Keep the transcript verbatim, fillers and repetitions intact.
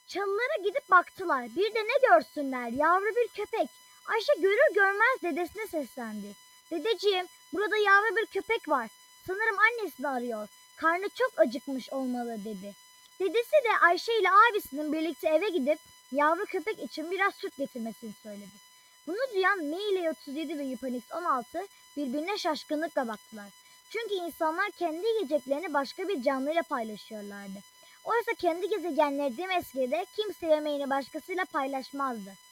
Çalılara gidip baktılar. Bir de ne görsünler? Yavru bir köpek. Ayşe görür görmez dedesine seslendi. Dedeciğim, burada yavru bir köpek var. Sanırım annesini arıyor. Karnı çok acıkmış olmalı dedi. Dedesi de Ayşe ile abisinin birlikte eve gidip yavru köpek için biraz süt getirmesini söyledi. Bunu duyan M ile otuz yedi ve Yupanix on altı birbirine şaşkınlıkla baktılar. Çünkü insanlar kendi yiyeceklerini başka bir canlıyla paylaşıyorlardı. Oysa kendi gezegenleri Demeske'de kimse yemeğini başkasıyla paylaşmazdı.